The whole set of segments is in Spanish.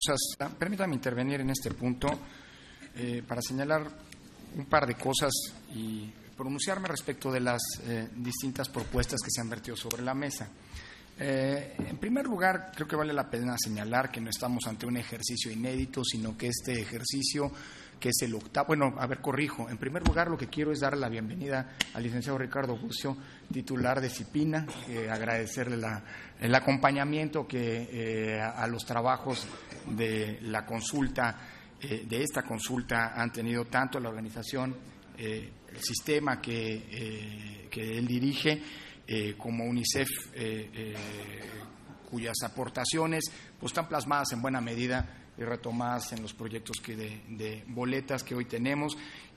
Permítame intervenir en este punto para señalar un par de cosas y pronunciarme respecto de las distintas propuestas que se han vertido sobre la mesa. En primer lugar, creo que vale la pena señalar que no estamos ante un ejercicio inédito, sino que este ejercicio, que es el octavo, En primer lugar, lo que quiero es darle la bienvenida al licenciado Ricardo Bucio, titular de CIPINA, agradecerle el acompañamiento que a los trabajos de la consulta, de esta consulta, han tenido tanto la organización, el sistema que él dirige, como UNICEF, cuyas aportaciones pues están plasmadas en buena medida y retomadas en los proyectos de boletas que hoy tenemos,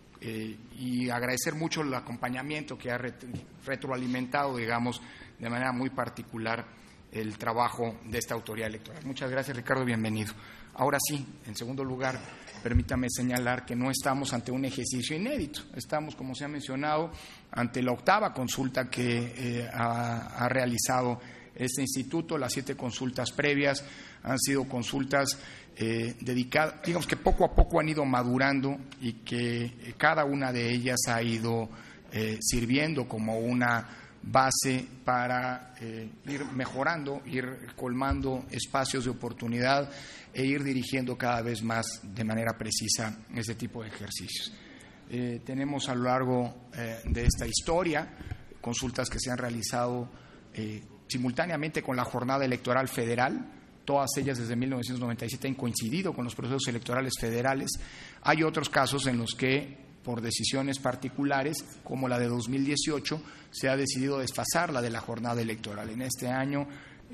y agradecer mucho el acompañamiento que ha retroalimentado, digamos, de manera muy particular el trabajo de esta autoridad electoral. Muchas gracias, Ricardo, bienvenido. Ahora sí, en segundo lugar, permítame señalar que no estamos ante un ejercicio inédito. Estamos, como se ha mencionado, ante la octava consulta que ha realizado este instituto. Las 7 consultas previas han sido consultas dedicadas, digamos que poco a poco han ido madurando y que cada una de ellas ha ido sirviendo como una base para ir mejorando, ir colmando espacios de oportunidad e ir dirigiendo cada vez más de manera precisa este tipo de ejercicios. Tenemos a lo largo de esta historia consultas que se han realizado simultáneamente con la jornada electoral federal. Todas ellas desde 1997 han coincidido con los procesos electorales federales. Hay otros casos en los que, por decisiones particulares, como la de 2018, se ha decidido desfasarla de la jornada electoral. En este año,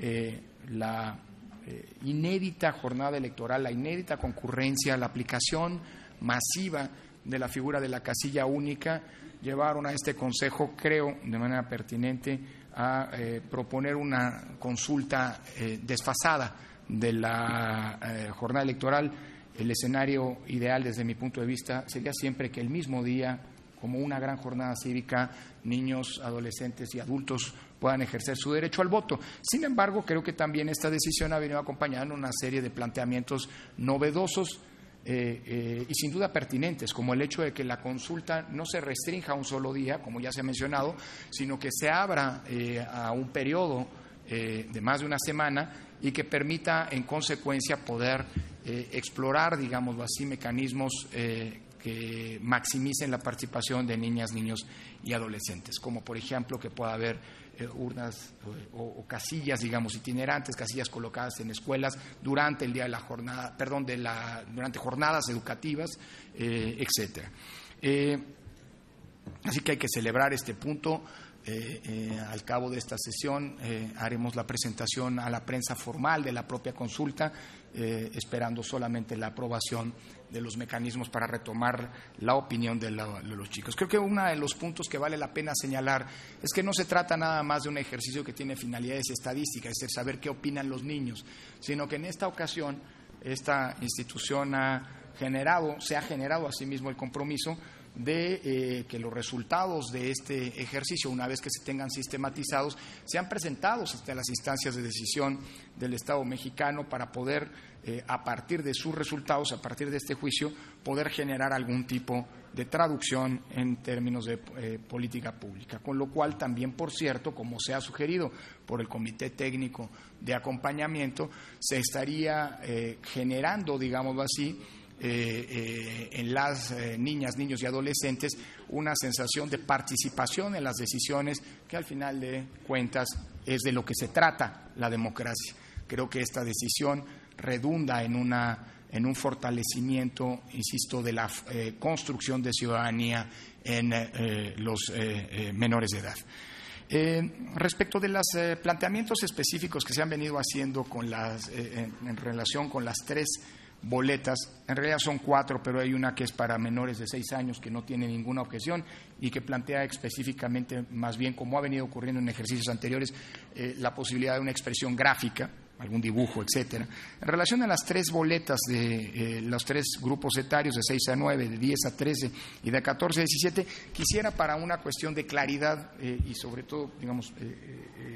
la inédita jornada electoral, la inédita concurrencia, la aplicación masiva de la figura de la casilla única, llevaron a este Consejo, creo, de manera pertinente, a proponer una consulta desfasada de la jornada electoral. El escenario ideal, desde mi punto de vista, sería siempre que el mismo día, como una gran jornada cívica, niños, adolescentes y adultos puedan ejercer su derecho al voto. Sin embargo, creo que también esta decisión ha venido acompañada de una serie de planteamientos novedosos y sin duda pertinentes, como el hecho de que la consulta no se restrinja a un solo día, como ya se ha mencionado, sino que se abra a un periodo de más de una semana y que permita, en consecuencia, poder explorar, digámoslo así, mecanismos que maximicen la participación de niñas, niños y adolescentes, como por ejemplo que pueda haber urnas o casillas, digamos, itinerantes, casillas colocadas en escuelas durante el día de la jornada, durante jornadas educativas, etcétera. Así que hay que celebrar este punto. Al cabo de esta sesión haremos la presentación a la prensa formal de la propia consulta, esperando solamente la aprobación de los mecanismos para retomar la opinión de los chicos. Creo que uno de los puntos que vale la pena señalar es que no se trata nada más de un ejercicio que tiene finalidades estadísticas, es decir, saber qué opinan los niños, sino que en esta ocasión esta institución se ha generado a sí mismo el compromiso de que los resultados de este ejercicio, una vez que se tengan sistematizados, sean presentados ante las instancias de decisión del Estado mexicano para poder, a partir de sus resultados, a partir de este juicio, poder generar algún tipo de traducción en términos de política pública. Con lo cual también, por cierto, como se ha sugerido por el Comité Técnico de Acompañamiento, se estaría generando, digámoslo así, en las niñas, niños y adolescentes una sensación de participación en las decisiones, que al final de cuentas es de lo que se trata la democracia. Creo que esta decisión redunda en un fortalecimiento, insisto, de la construcción de ciudadanía en los menores de edad. Respecto de los planteamientos específicos que se han venido haciendo en relación con las 3 boletas, en realidad son 4, pero hay una que es para menores de 6 años que no tiene ninguna objeción y que plantea específicamente, más bien como ha venido ocurriendo en ejercicios anteriores, la posibilidad de una expresión gráfica, algún dibujo, etcétera. En relación a las 3 boletas de los 3 grupos etarios, de 6 a 9, de 10 a 13 y de 14 a 17, quisiera, para una cuestión de claridad y sobre todo, digamos,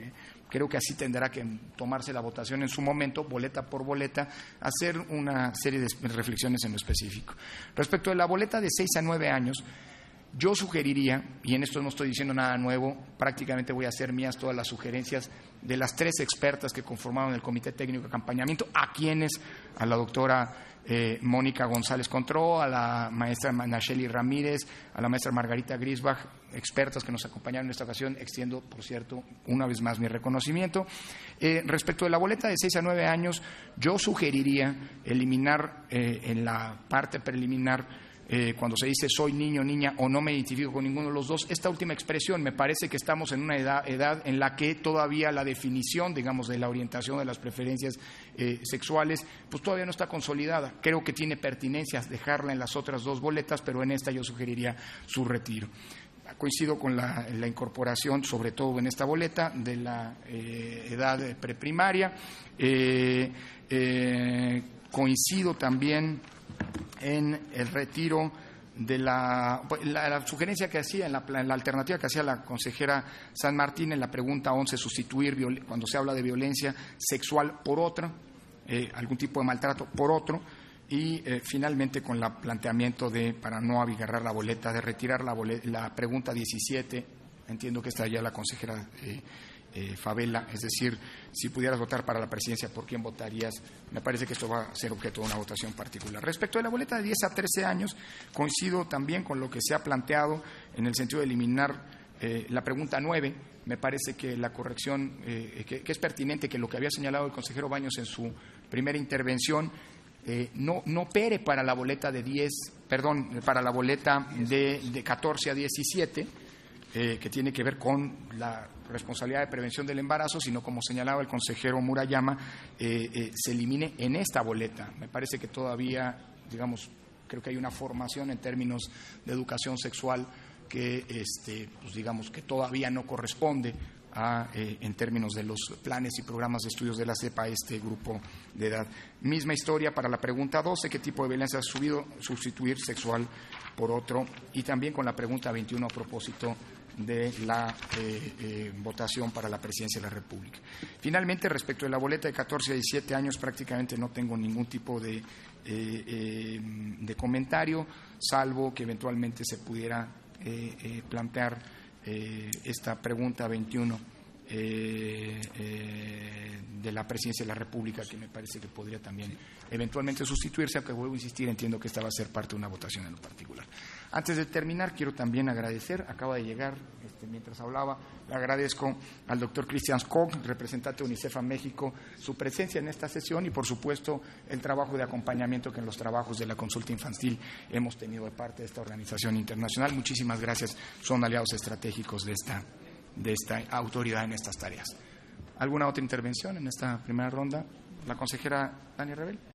creo que así tendrá que tomarse la votación en su momento, boleta por boleta, hacer una serie de reflexiones en lo específico. Respecto de la boleta de 6 a 9 años, yo sugeriría, y en esto no estoy diciendo nada nuevo, prácticamente voy a hacer mías todas las sugerencias de las 3 expertas que conformaron el Comité Técnico de Acompañamiento, a la doctora Mónica González Contró, a la maestra Nacheli Ramírez, a la maestra Margarita Grisbach, expertas que nos acompañaron en esta ocasión. Extiendo, por cierto, una vez más mi reconocimiento. Respecto de la boleta de 6 a 9 años, yo sugeriría eliminar en la parte preliminar, cuando se dice soy niño, niña o no me identifico con ninguno de los dos, esta última expresión. Me parece que estamos en una edad en la que todavía la definición, digamos, de la orientación de las preferencias sexuales, pues todavía no está consolidada. Creo que tiene pertinencia dejarla en las otras 2 boletas, pero en esta yo sugeriría su retiro. Coincido con la incorporación, sobre todo en esta boleta, de la edad preprimaria. Coincido también en el retiro de la sugerencia que hacía, en la alternativa que hacía la consejera San Martín en la pregunta 11, sustituir cuando se habla de violencia sexual por otra, algún tipo de maltrato por otro, y finalmente con el planteamiento para no abigarrar la boleta, de retirar la pregunta 17, entiendo que está ya la consejera Favela, es decir, si pudieras votar para la presidencia, ¿por quién votarías? Me parece que esto va a ser objeto de una votación particular. Respecto de la boleta de 10 a 13 años, coincido también con lo que se ha planteado en el sentido de eliminar la pregunta 9. Me parece que la corrección, que es pertinente, que lo que había señalado el consejero Baños en su primera intervención no opere para la boleta para la boleta de 14 a 17, que tiene que ver con la responsabilidad de prevención del embarazo, sino, como señalaba el consejero Murayama, se elimine en esta boleta. Me parece que todavía, digamos, creo que hay una formación en términos de educación sexual que, pues digamos, que todavía no corresponde en términos de los planes y programas de estudios de la CEPA a este grupo de edad. Misma historia para la pregunta 12, ¿qué tipo de violencia ha sustituir sexual por otro? Y también con la pregunta 21 a propósito de la votación para la presidencia de la República. Finalmente, respecto de la boleta de 14 a 17 años, prácticamente no tengo ningún tipo de comentario, salvo que eventualmente se pudiera plantear esta pregunta 21 de la presidencia de la República, que me parece que podría también eventualmente sustituirse, aunque vuelvo a insistir, entiendo que esta va a ser parte de una votación en lo particular. Antes de terminar, quiero también agradecer, acaba de llegar, mientras hablaba, le agradezco al doctor Christian Skog, representante de UNICEF a México, su presencia en esta sesión y, por supuesto, el trabajo de acompañamiento que en los trabajos de la consulta infantil hemos tenido de parte de esta organización internacional. Muchísimas gracias, son aliados estratégicos de esta autoridad en estas tareas. ¿Alguna otra intervención en esta primera ronda? La consejera Dani Rebel.